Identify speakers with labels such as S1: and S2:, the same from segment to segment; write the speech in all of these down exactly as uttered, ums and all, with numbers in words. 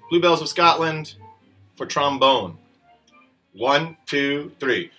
S1: Bluebells of Scotland for trombone. One, two, three.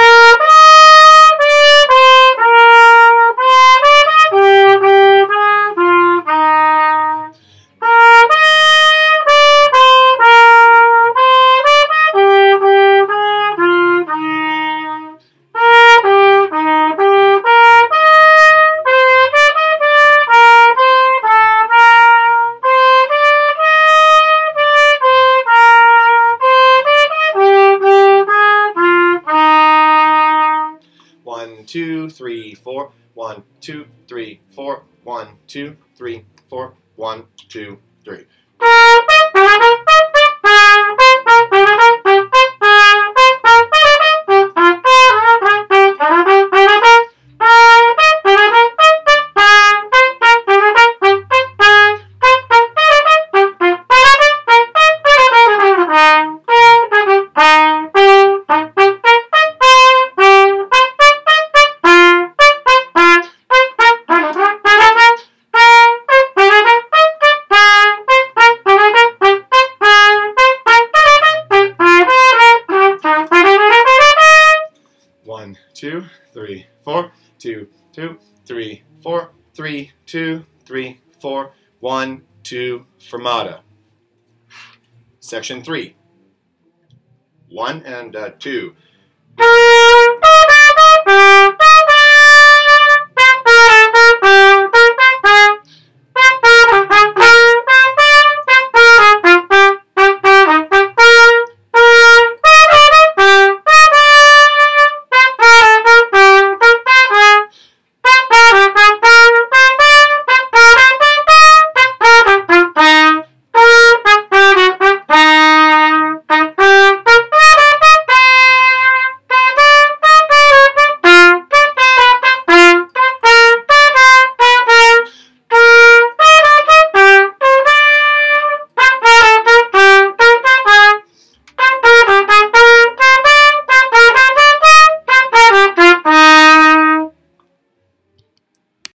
S1: One, two, three, four. One, two, three, four. One, two, three, four. One, two, three. One, two, three, four, two, two, three, four, three, two, three, four, one, two, fermata. Section three. One and uh, two.